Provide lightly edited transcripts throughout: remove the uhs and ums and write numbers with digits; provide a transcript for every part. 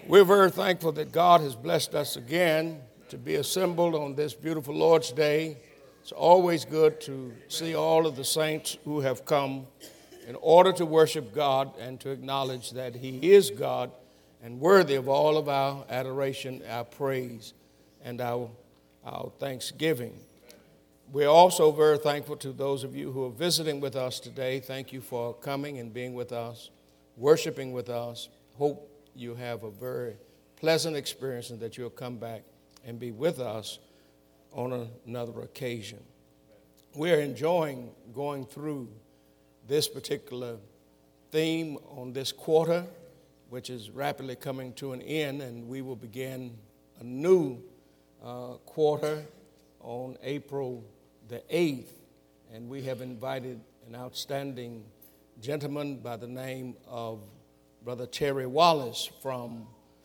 We're very thankful that God has blessed us again to be assembled on this beautiful Lord's Day. It's always good to see all of the saints who have come in order to worship God and to acknowledge that He is God and worthy of all of our adoration, our praise, and our thanksgiving. We're also very thankful to those of you who are visiting with us today. Thank you for coming and being with us, worshiping with us. Hope you have a very pleasant experience and that you'll come back and be with us on another occasion. We're enjoying going through this particular theme on this quarter, which is rapidly coming to an end, and we will begin a new quarter on April the 8th, and we have invited an outstanding gentleman by the name of Brother Terry Wallace from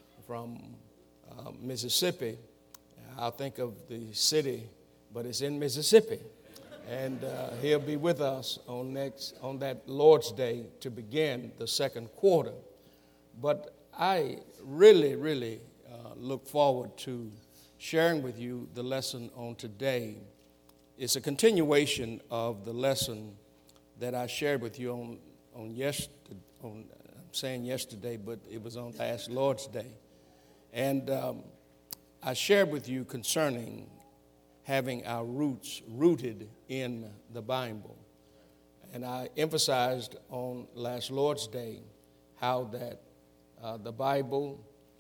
Mississippi. I'll think of the city, but it's in Mississippi. And he'll be with us on that Lord's Day to begin the second quarter. But I really look forward to sharing with you the lesson on today. It's a continuation of the lesson that I shared with you on yesterday. I'm saying yesterday, but it was on last Lord's Day. And I shared with you concerning having our roots rooted in the Bible. And I emphasized on last Lord's Day how that the Bible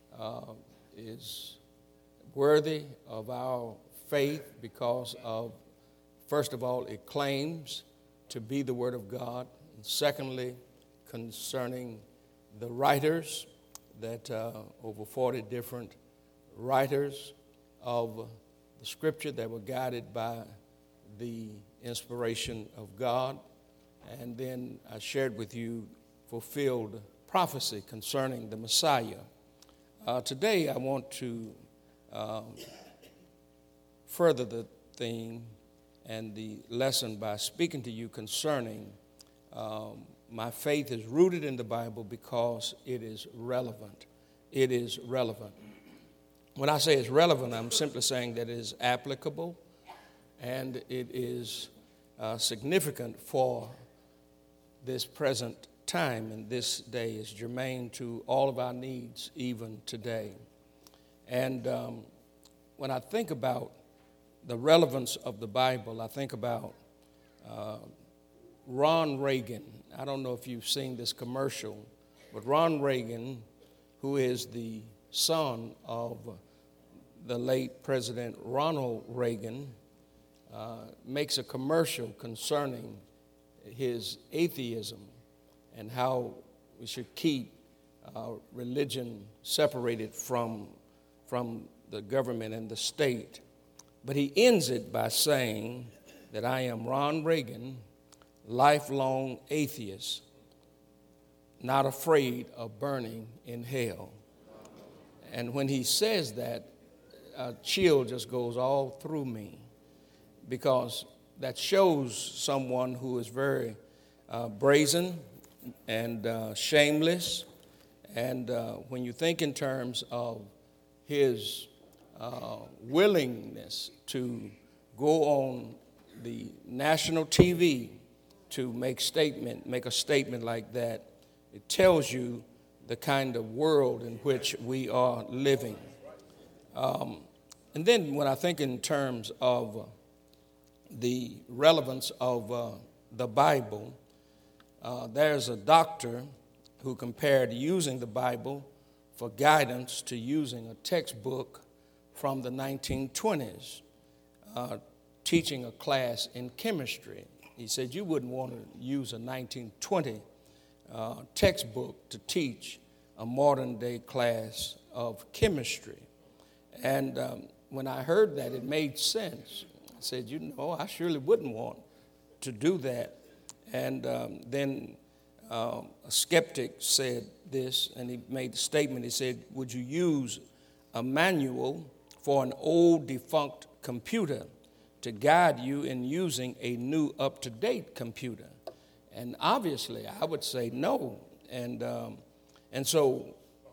is worthy of our faith because of, first of all, it claims to be the Word of God. And secondly, concerning the writers, that over 40 different writers of the Scripture that were guided by the inspiration of God. And then I shared with you fulfilled prophecy concerning the Messiah. Today I want to further the theme and the lesson by speaking to you concerning my faith is rooted in the Bible because it is relevant. It is relevant. When I say it's relevant, I'm simply saying that it is applicable and it is significant for this present time, and this day is germane to all of our needs even today. And when I think about the relevance of the Bible, I think about Ron Reagan. I don't know if you've seen this commercial, but Ron Reagan, who is the son of the late President Ronald Reagan, makes a commercial concerning his atheism and how we should keep religion separated from the government and the state. But he ends it by saying that I am Ron Reagan, lifelong atheist, not afraid of burning in hell. And when he says that, a chill just goes all through me, because that shows someone who is very brazen and shameless. And when you think in terms of his willingness to go on the national TV to make a statement like that, it tells you the kind of world in which we are living. And then when I think in terms of the relevance of the Bible, there's a doctor who compared using the Bible for guidance to using a textbook from the 1920s, teaching a class in chemistry. He said you wouldn't want to use a 1920 textbook to teach a modern day class of chemistry. And when I heard that, it made sense. I said, I surely wouldn't want to do that. And then a skeptic said this, and he made the statement. He said, would you use a manual for an old defunct computer to guide you in using a new up-to-date computer? And obviously, I would say no. And so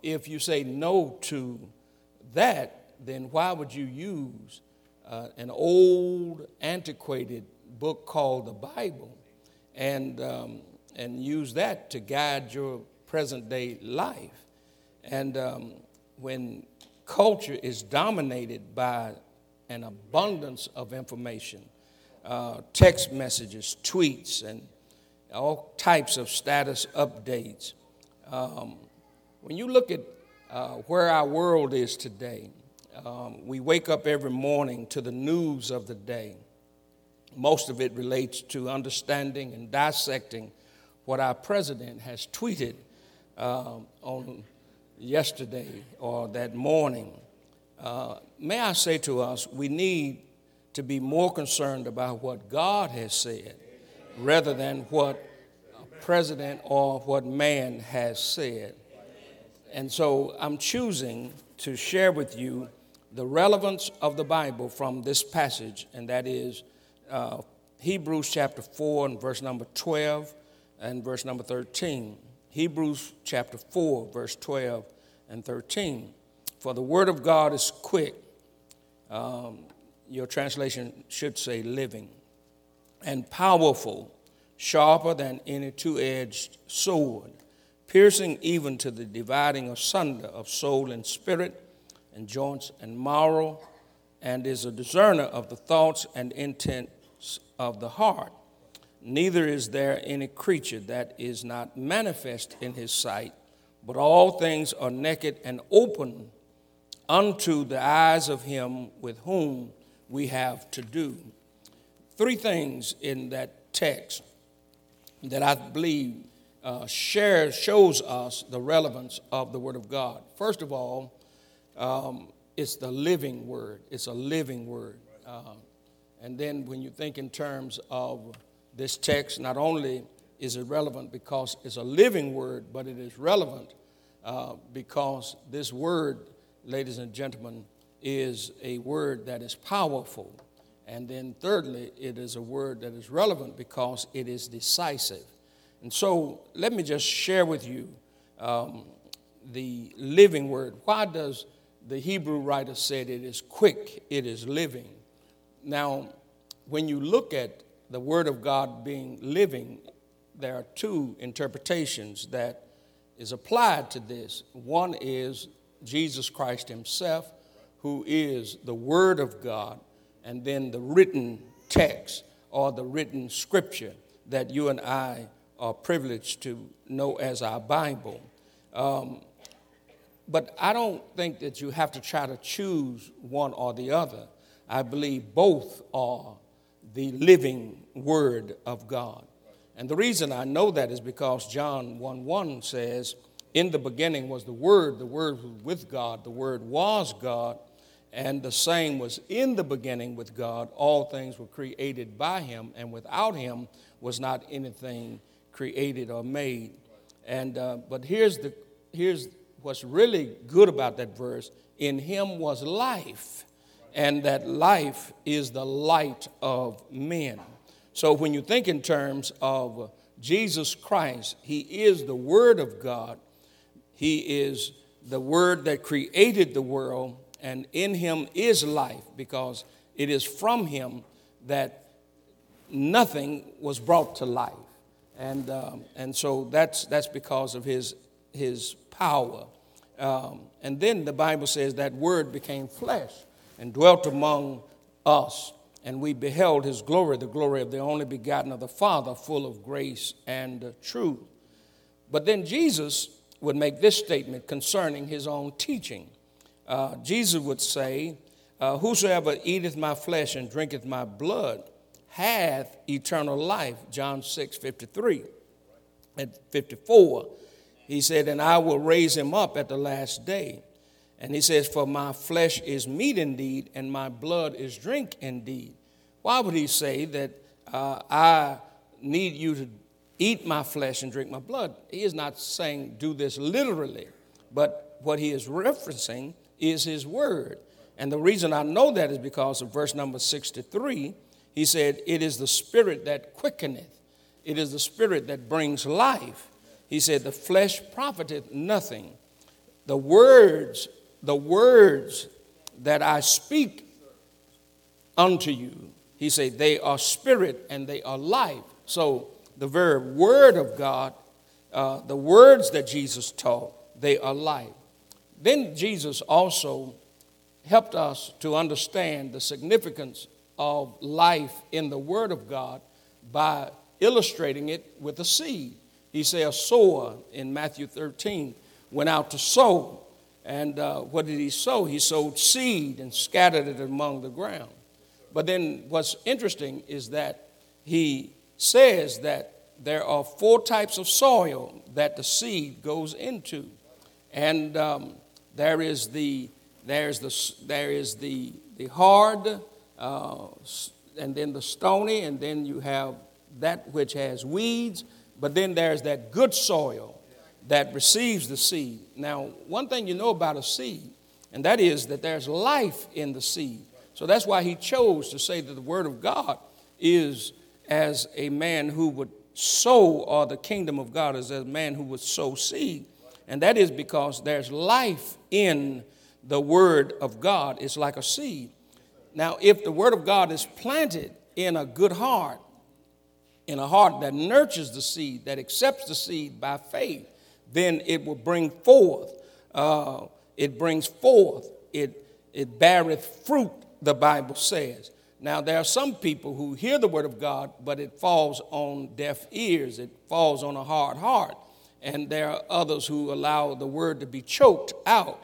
if you say no to that, then why would you use an old, antiquated book called the Bible and use that to guide your present-day life? And when culture is dominated by an abundance of information, text messages, tweets, and all types of status updates, when you look at where our world is today, we wake up every morning to the news of the day. Most of it relates to understanding and dissecting what our president has tweeted on yesterday or that morning. May I say to us, we need to be more concerned about what God has said rather than what a president or what man has said. And so I'm choosing to share with you the relevance of the Bible from this passage, and that is Hebrews chapter 4 and verse number 12 and verse number 13. Hebrews chapter 4, verse 12 and 13. For the word of God is quick. Your translation should say living, and powerful, sharper than any two-edged sword, piercing even to the dividing asunder of soul and spirit and joints and marrow, and is a discerner of the thoughts and intents of the heart. Neither is there any creature that is not manifest in his sight, but all things are naked and open unto the eyes of him with whom we have to do. Three things in that text that I believe shows us the relevance of the Word of God. First of all, it's the living Word. It's a living Word. And then when you think in terms of this text, not only is it relevant because it's a living Word, but it is relevant because this Word, ladies and gentlemen, is a word that is powerful. And then thirdly, it is a word that is relevant because it is decisive. And so let me just share with you the living word. Why does the Hebrew writer say it is quick, it is living? Now, when you look at the word of God being living, there are two interpretations that is applied to this. One is Jesus Christ himself, who is the Word of God, and then the written text or the written scripture that you and I are privileged to know as our Bible. But I don't think that you have to try to choose one or the other. I believe both are the living Word of God. And the reason I know that is because John 1:1 says, in the beginning was the Word was with God, the Word was God, and the same was in the beginning with God. All things were created by him, and without him was not anything created or made. And but here's what's really good about that verse. In him was life, and that life is the light of men. So when you think in terms of Jesus Christ, he is the Word of God. He is the Word that created the world, and in him is life, because it is from him that nothing was brought to life. And so that's because of his power. And then the Bible says that Word became flesh and dwelt among us, and we beheld his glory, the glory of the only begotten of the Father, full of grace and truth. But then Jesus would make this statement concerning his own teaching. Jesus would say, whosoever eateth my flesh and drinketh my blood hath eternal life, John 6:53 and 54. He said, and I will raise him up at the last day. And he says, for my flesh is meat indeed, and my blood is drink indeed. Why would he say that I need you to eat my flesh and drink my blood? He is not saying do this literally, but what he is referencing is his word. And the reason I know that is because of verse number 63. He said, it is the spirit that quickeneth. It is the spirit that brings life. He said, the flesh profiteth nothing. the words that I speak unto you, he said, they are spirit and they are life. So the very word of God, the words that Jesus taught, they are life. Then Jesus also helped us to understand the significance of life in the word of God by illustrating it with a seed. He said a sower in Matthew 13 went out to sow. And what did he sow? He sowed seed and scattered it among the ground. But then what's interesting is that he says that there are 4 types of soil that the seed goes into. And there is the hard, and then the stony, and then you have that which has weeds. But then there's that good soil that receives the seed. Now, one thing you know about a seed, and that is that there's life in the seed. So that's why he chose to say that the word of God is as a man who would sow, or the kingdom of God is as a man who would sow seed. And that is because there's life in the word of God. It's like a seed. Now, if the word of God is planted in a good heart, in a heart that nurtures the seed, that accepts the seed by faith, then it will bring forth. It brings forth. It beareth fruit, the Bible says. Now, there are some people who hear the word of God, but it falls on deaf ears. It falls on a hard heart. And there are others who allow the word to be choked out,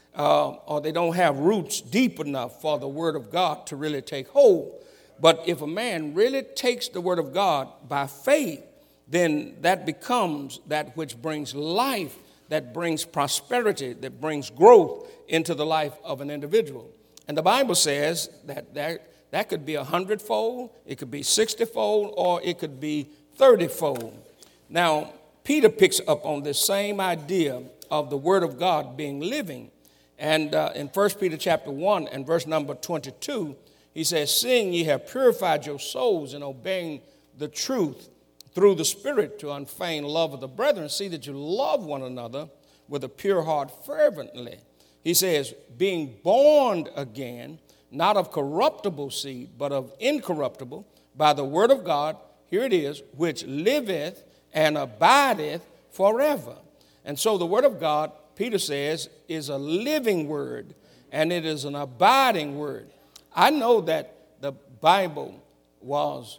or they don't have roots deep enough for the word of God to really take hold. But if a man really takes the word of God by faith, then that becomes that which brings life, that brings prosperity, that brings growth into the life of an individual. And the Bible says that could be 100-fold, it could be 60-fold, or it could be 30-fold. Now, Peter picks up on this same idea of the word of God being living. And in 1 Peter chapter 1 and verse number 22, he says, seeing ye have purified your souls in obeying the truth through the Spirit to unfeigned love of the brethren, see that you love one another with a pure heart fervently. He says, being born again, not of corruptible seed, but of incorruptible, by the word of God, here it is, which liveth and abideth forever. And so the word of God, Peter says, is a living word, and it is an abiding word. I know that the Bible was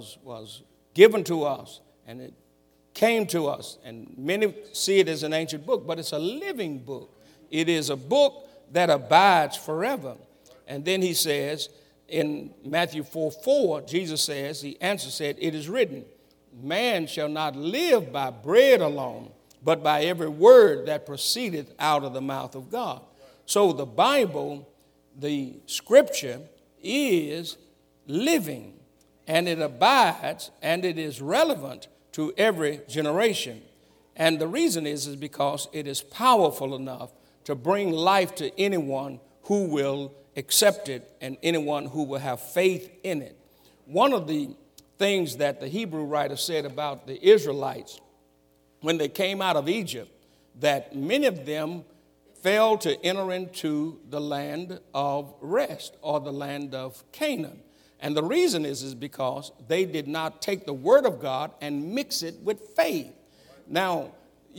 given to us, and it came to us, and many see it as an ancient book, but it's a living book. It is a book that abides forever. And then he says in Matthew 4:4, Jesus says, the answer said, it is written, man shall not live by bread alone, but by every word that proceedeth out of the mouth of God. So the Bible, the scripture, is living, and it abides, and it is relevant to every generation. And the reason is because it is powerful enough to bring life to anyone who will accept it and anyone who will have faith in it. One of the things that the Hebrew writer said about the Israelites when they came out of Egypt, that many of them failed to enter into the land of rest, or the land of Canaan. And the reason is because they did not take the word of God and mix it with faith. Now,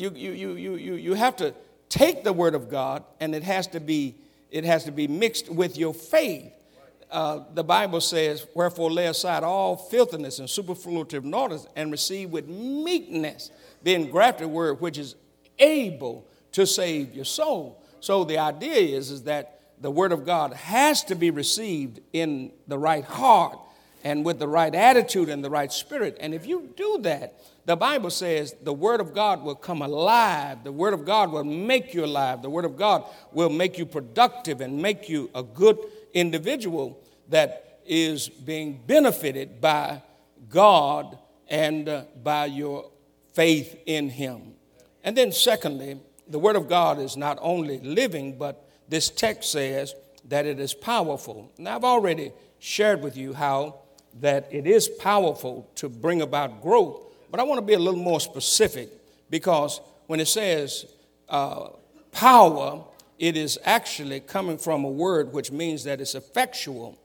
you have to take the word of God, and it has to be mixed with your faith. The Bible says, wherefore lay aside all filthiness and superfluitive naughtiness, and receive with meekness the engrafted word, which is able to save your soul. So the idea is that the word of God has to be received in the right heart and with the right attitude and the right spirit. And if you do that, the Bible says the word of God will come alive. The word of God will make you alive. The word of God will make you productive and make you a good individual that is being benefited by God and by your faith in him. And then secondly, the word of God is not only living, but this text says that it is powerful. Now, I've already shared with you how that it is powerful to bring about growth, but I want to be a little more specific, because when it says power, it is actually coming from a word which means that it's effectual.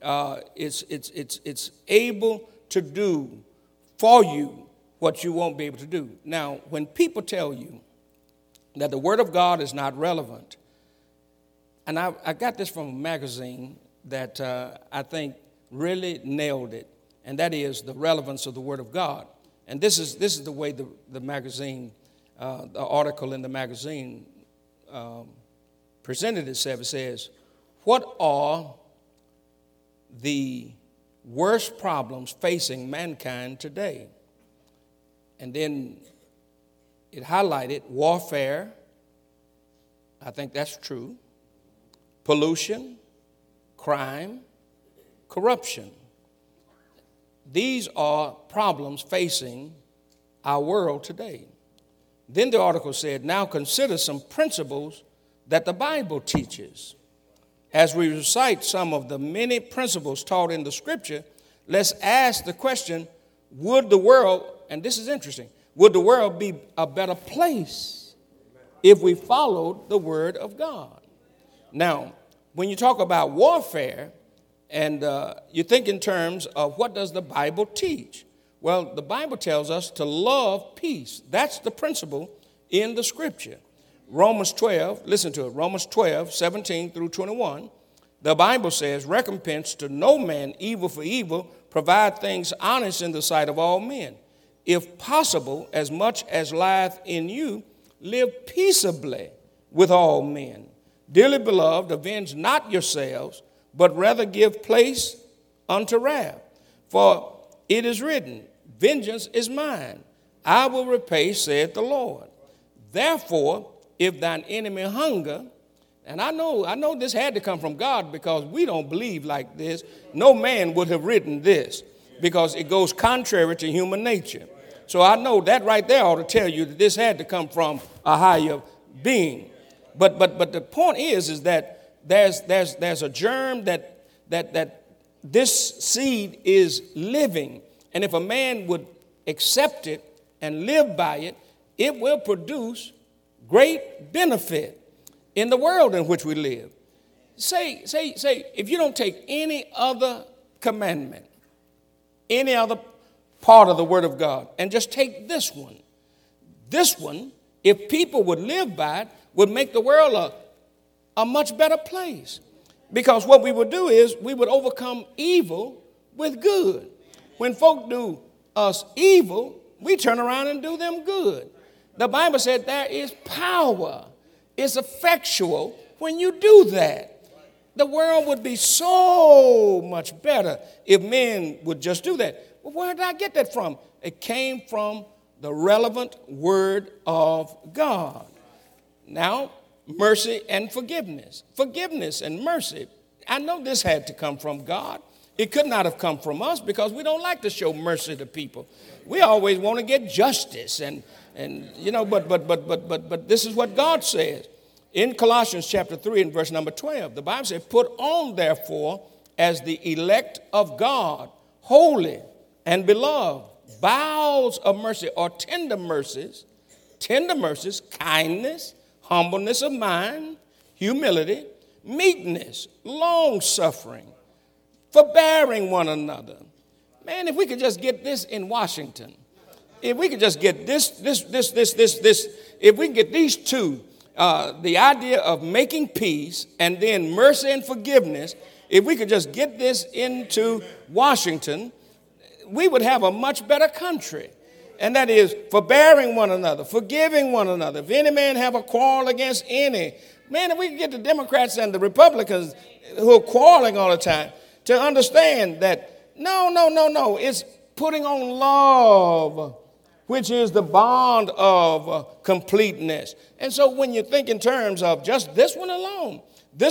It's able to do for you what you won't be able to do. Now, when people tell you that the Word of God is not relevant, and I got this from a magazine that I think really nailed it, and that is the relevance of the Word of God. And this is the way the magazine, the article in the magazine presented itself. It says, what are the worst problems facing mankind today? And then it highlighted warfare. I think that's true. Pollution, crime, corruption. These are problems facing our world today. Then the article said, now consider some principles that the Bible teaches. As we recite some of the many principles taught in the scripture, let's ask the question, would the world, and this is interesting, would the world be a better place if we followed the word of God? Now, when you talk about warfare, and you think in terms of what does the Bible teach? Well, the Bible tells us to love peace. That's the principle in the scripture. Romans 12, listen to it, Romans 12, 17 through 21. The Bible says, recompense to no man evil for evil, provide things honest in the sight of all men. If possible, as much as lieth in you, live peaceably with all men. Dearly beloved, avenge not yourselves, but rather give place unto wrath. For it is written, vengeance is mine, I will repay, saith the Lord. Therefore, if thine enemy hunger, and I know this had to come from God because we don't believe like this. No man would have written this because it goes contrary to human nature. So I know that right there ought to tell you that this had to come from a higher being. But the point is that there's a germ that this seed is living. And if a man would accept it and live by it, it will produce great benefit in the world in which we live. Say, if you don't take any other commandment, any other part of the Word of God, and just take this one, if people would live by it, would make the world a much better place. Because what we would do is we would overcome evil with good. When folk do us evil, we turn around and do them good. The Bible said there is power. It's effectual when you do that. The world would be so much better if men would just do that. Well, where did I get that from? It came from the relevant Word of God. Now, mercy and forgiveness. Forgiveness and mercy. I know this had to come from God. It could not have come from us because we don't like to show mercy to people. We always want to get justice and you know, but this is what God says. In Colossians chapter 3 and verse number 12, the Bible says, put on therefore as the elect of God, holy and beloved, bowels of mercy or tender mercies, kindness, humbleness of mind, humility, meekness, long-suffering, forbearing one another. Man, if we could just get this in Washington, if we could just get this, if we can get these two, the idea of making peace and then mercy and forgiveness, if we could just get this into Washington, we would have a much better country. And that is forbearing one another, forgiving one another. If any man have a quarrel against any, man, if we could get the Democrats and the Republicans who are quarreling all the time to understand that no, it's putting on love, which is the bond of completeness. And so when you think in terms of just this one alone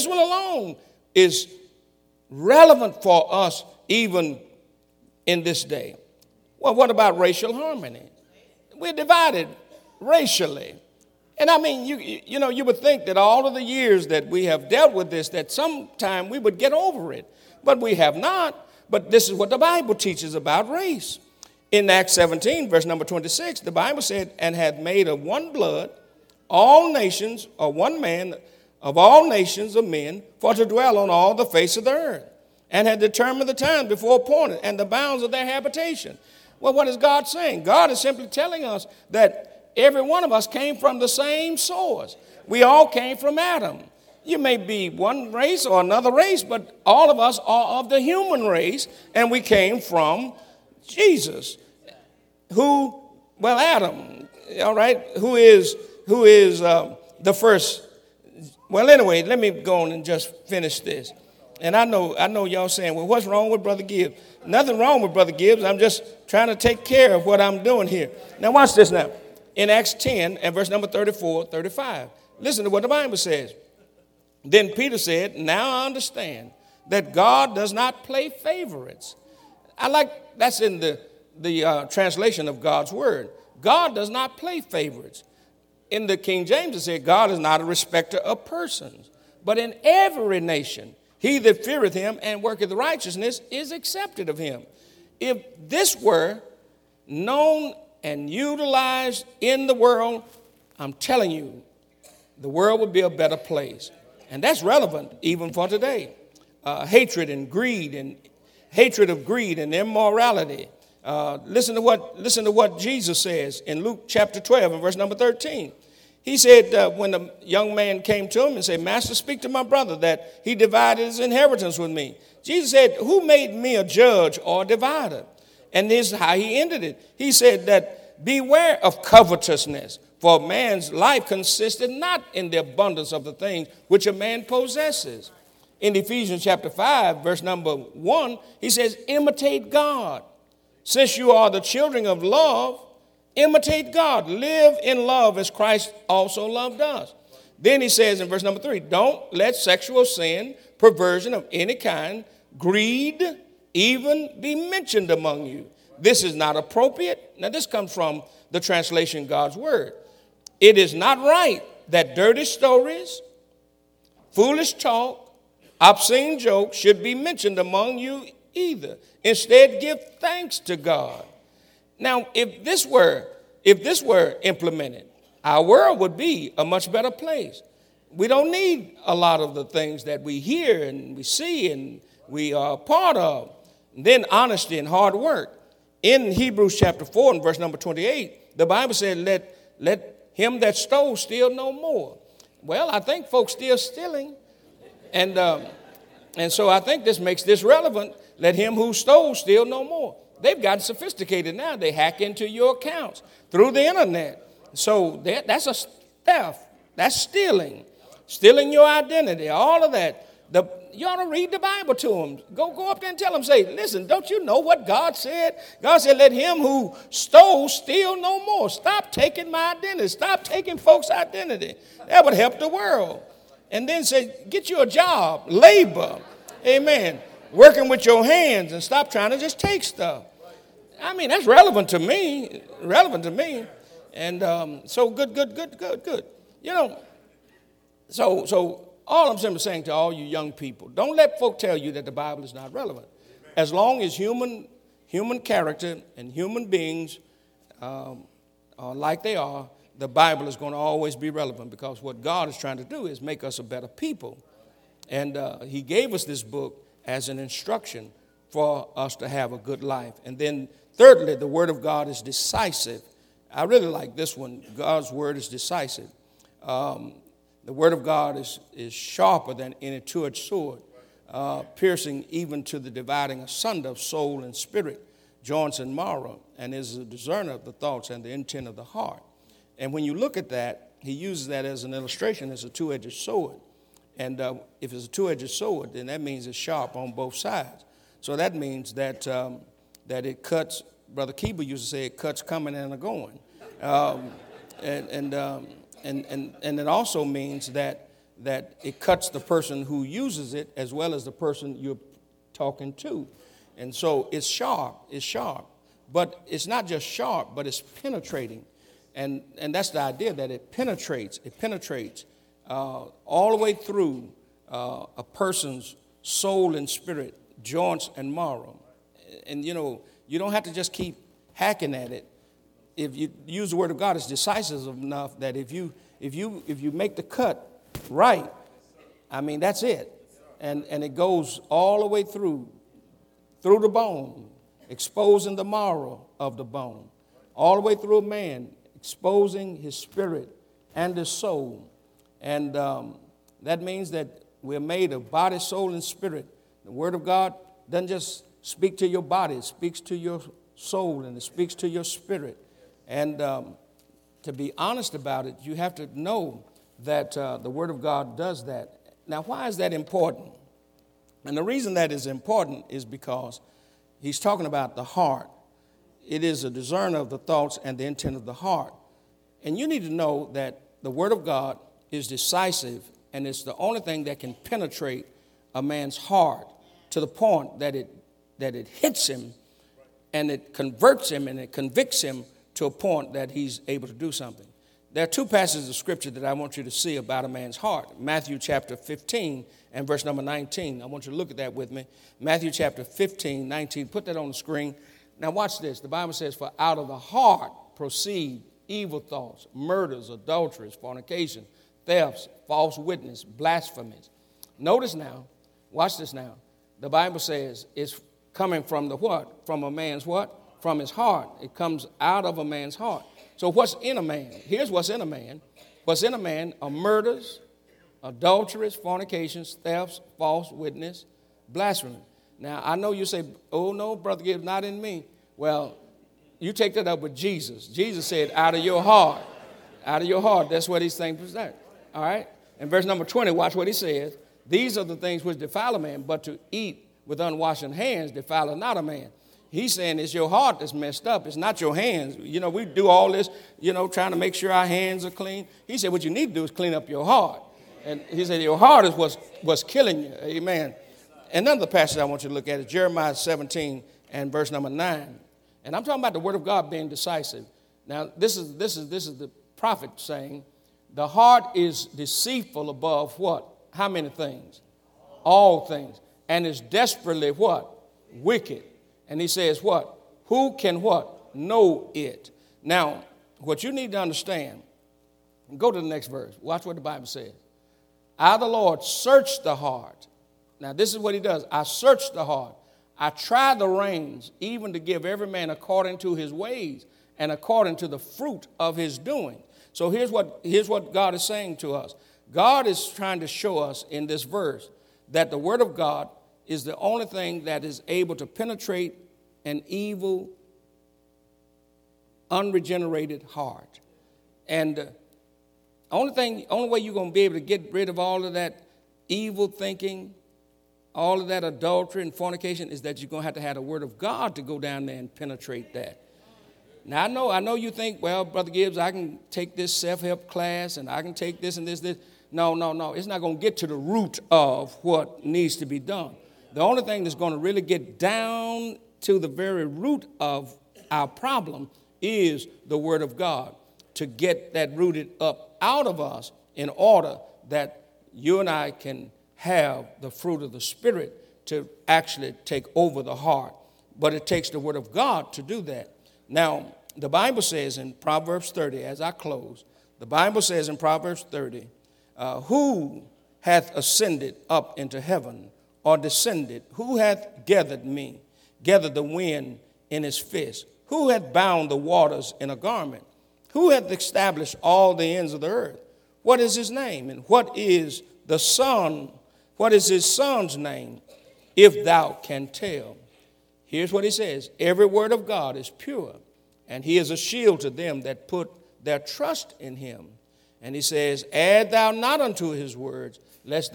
is relevant for us even in this day. Well, what about racial harmony? We're divided racially. And I mean, you would think that all of the years that we have dealt with this, that sometime we would get over it. But we have not. But this is what the Bible teaches about race. In Acts 17, verse number 26, the Bible said, and hath made of one blood all nations, or one man of all nations of men, for to dwell on all the face of the earth, and had determined the time before appointed, and the bounds of their habitation. Well, what is God saying? God is simply telling us that every one of us came from the same source. We all came from Adam. You may be one race or another race, but all of us are of the human race, and we came from Jesus, Adam, all right, who is the first. Well, anyway, let me go on and just finish this. And I know y'all saying, well, what's wrong with Brother Gibbs? Nothing wrong with Brother Gibbs. I'm just trying to take care of what I'm doing here. Now, watch this now. In Acts 10 and verse number 34, 35, listen to what the Bible says. Then Peter said, now I understand that God does not play favorites. That's in the translation of God's word. God does not play favorites. In the King James, it said, God is not a respecter of persons, but in every nation, he that feareth him and worketh righteousness is accepted of him. If this were known and utilized in the world, I'm telling you, the world would be a better place. And that's relevant even for today. Hatred of greed and immorality. Listen to what Jesus says in Luke chapter 12 and verse number 13. He said, when the young man came to him and said, Master, speak to my brother that he divided his inheritance with me. Jesus said, who made me a judge or a divider? And this is how he ended it. He said that beware of covetousness, for man's life consisted not in the abundance of the things which a man possesses. In Ephesians chapter 5, verse number 1, he says, imitate God. Since you are the children of love, imitate God. Live in love as Christ also loved us. Then he says in verse number 3, don't let sexual sin, perversion of any kind, greed, even be mentioned among you. This is not appropriate. Now this comes from the translation God's word. It is not right that dirty stories, foolish talk, obscene jokes should be mentioned among you either. Instead, give thanks to God. Now, if this were implemented, our world would be a much better place. We don't need a lot of the things that we hear and we see and we are part of. And then honesty and hard work. In Hebrews chapter 4 and verse number 28, the Bible said, let him that stole steal no more. Well, I think folks still stealing. And so I think this makes this relevant. Let him who stole steal no more. They've gotten sophisticated now. They hack into your accounts through the internet. So that's a theft. That's stealing. Stealing your identity, all of that. You ought to read the Bible to them. Go up there and tell them, say, listen, don't you know what God said? God said, let him who stole steal no more. Stop taking my identity. Stop taking folks' identity. That would help the world. And then say, get you a job, labor. Amen. Working with your hands and stop trying to just take stuff. I mean, that's relevant to me. And so good. You know, so all I'm simply saying to all you young people, don't let folk tell you that the Bible is not relevant. As long as human character and human beings are like they are, the Bible is going to always be relevant, because what God is trying to do is make us a better people. And he gave us this book as an instruction for us to have a good life. And then thirdly, the word of God is decisive. I really like this one. God's word is decisive. The word of God is sharper than any two-edged sword, piercing even to the dividing asunder of soul and spirit, joints and marrow, and is a discerner of the thoughts and the intent of the heart. And when you look at that, he uses that as an illustration as a two-edged sword. And if it's a two-edged sword, then that means it's sharp on both sides. So that means that it cuts. Brother Keeble used to say it cuts coming and a going. And it also means that it cuts the person who uses it as well as the person you're talking to. And so it's sharp. But it's not just sharp, but it's penetrating. And that's the idea, that it penetrates. It penetrates all the way through a person's soul and spirit, joints and marrow. And, you know, you don't have to just keep hacking at it. If you use the word of God, it's decisive enough that if you if you make the cut right, I mean, that's it. And it goes all the way through the bone, exposing the marrow of the bone, all the way through a man, exposing his spirit and his soul. And that means that we're made of body, soul, and spirit. The Word of God doesn't just speak to your body. It speaks to your soul, and it speaks to your spirit. And to be honest about it, you have to know that the Word of God does that. Now, why is that important? And the reason that is important is because he's talking about the heart. It is a discerner of the thoughts and the intent of the heart. And you need to know that the Word of God is decisive, and it's the only thing that can penetrate a man's heart to the point that it hits him, and it converts him, and it convicts him to a point that he's able to do something. There are two passages of Scripture that I want you to see about a man's heart. Matthew chapter 15 and verse number 19. I want you to look at that with me. Matthew chapter 15, 19. Put that on the screen. Now watch this. The Bible says, for out of the heart proceed evil thoughts, murders, adulteries, fornication, thefts, false witness, blasphemies. Notice now, watch this now. The Bible says it's coming from the what? From a man's what? From his heart. It comes out of a man's heart. So what's in a man? Here's what's in a man. What's in a man are murders, adulteries, fornications, thefts, false witness, blasphemy. Now, I know you say, oh, no, Brother Gibbs, not in me. Well, you take that up with Jesus. Jesus said, out of your heart. Out of your heart. That's what these things present. All right? In verse number 20, watch what he says. These are the things which defile a man, but to eat with unwashed hands defileth not a man. He's saying it's your heart that's messed up. It's not your hands. You know, we do all this, trying to make sure our hands are clean. He said what you need to do is clean up your heart. And he said your heart is what's killing you. Amen. Another passage I want you to look at is Jeremiah 17 and verse number 9. And I'm talking about the Word of God being decisive. Now, this is the prophet saying, the heart is deceitful above what? How many things? All things. And is desperately what? Wicked. And he says what? Who can what? Know it. Now, what you need to understand, go to the next verse. Watch what the Bible says. I, the Lord, search the heart. Now, this is what he does. I search the heart. I try the reins, even to give every man according to his ways and according to the fruit of his doing. So here's what God is saying to us. God is trying to show us in this verse that the Word of God is the only thing that is able to penetrate an evil, unregenerated heart. And the only way you're going to be able to get rid of all of that evil thinking, all of that adultery and fornication, is that you're going to have the Word of God to go down there and penetrate that. Now, I know you think, well, Brother Gibbs, I can take this self-help class and I can take this and this. No. It's not going to get to the root of what needs to be done. The only thing that's going to really get down to the very root of our problem is the Word of God, to get that rooted up out of us in order that you and I can have the fruit of the Spirit to actually take over the heart. But it takes the Word of God to do that. Now, the Bible says in Proverbs 30, as I close, the Bible says in Proverbs 30, who hath ascended up into heaven, or descended? Who hath gathered the wind in his fist? Who hath bound the waters in a garment? Who hath established all the ends of the earth? What is his name? And what is the son? What is his son's name? If thou can tell. Here's what he says. Every word of God is pure, and he is a shield to them that put their trust in him. And he says, add thou not unto his words, lest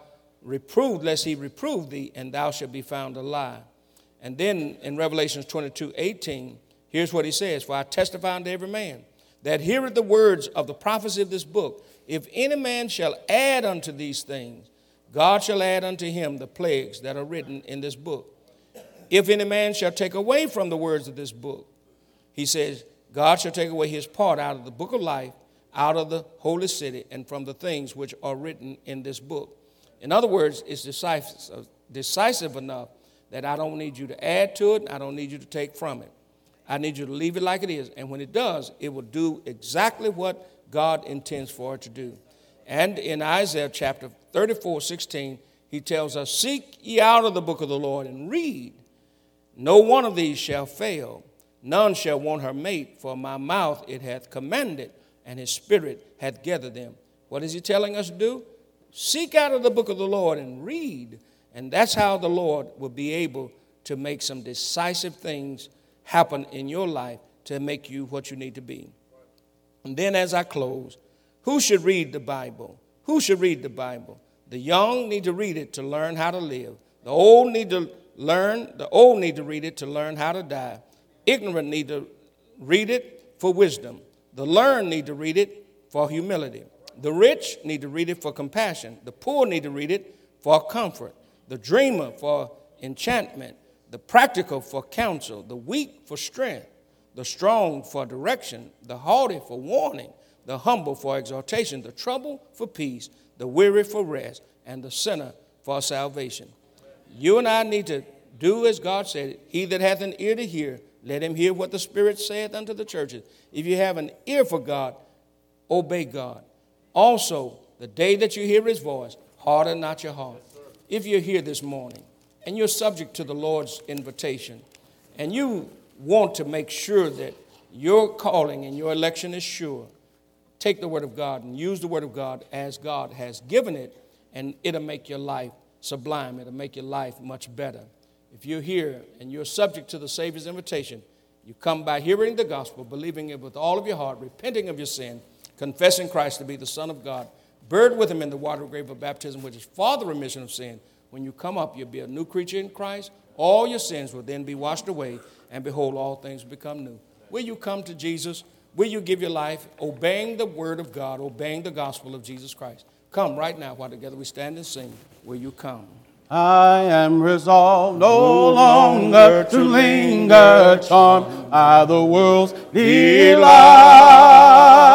he reprove thee, and thou shalt be found a lie. And then in Revelation 22:18, here's what he says. For I testify unto every man that heareth the words of the prophecy of this book. If any man shall add unto these things, God shall add unto him the plagues that are written in this book. If any man shall take away from the words of this book, he says, God shall take away his part out of the book of life, out of the holy city, and from the things which are written in this book. In other words, it's decisive enough that I don't need you to add to it. I don't need you to take from it. I need you to leave it like it is. And when it does, it will do exactly what God intends for her to do. And in Isaiah chapter 34:16, he tells us, seek ye out of the book of the Lord and read. No one of these shall fail. None shall want her mate, for my mouth it hath commanded, and his spirit hath gathered them. What is he telling us to do? Seek out of the book of the Lord and read. And that's how the Lord will be able to make some decisive things happen in your life to make you what you need to be. And then as I close, who should read the Bible? Who should read the Bible? The young need to read it to learn how to live. The old need to read it to learn how to die. Ignorant need to read it for wisdom. The learned need to read it for humility. The rich need to read it for compassion. The poor need to read it for comfort. The dreamer for enchantment. The practical for counsel. The weak for strength. The strong for direction. The haughty for warning. The humble for exhortation. The troubled for peace. The weary for rest. And the sinner for salvation. You and I need to do as God said. He that hath an ear to hear, let him hear what the Spirit saith unto the churches. If you have an ear for God, obey God. Also, the day that you hear his voice, harden not your heart. If you're here this morning and you're subject to the Lord's invitation and you want to make sure that your calling and your election is sure, take the word of God and use the word of God as God has given it, and it'll make your life sublime. It'll make your life much better. If you're here and you're subject to the Savior's invitation, you come by hearing the gospel, believing it with all of your heart, repenting of your sin, confessing Christ to be the Son of God, buried with him in the water grave of baptism, which is for the remission of sin. When you come up, you'll be a new creature in Christ. All your sins will then be washed away, and behold, all things become new. Will you come to Jesus? Will you give your life obeying the word of God, obeying the gospel of Jesus Christ? Come right now while together we stand and sing. Will you come? I am resolved no longer to linger, charmed by the world's delight.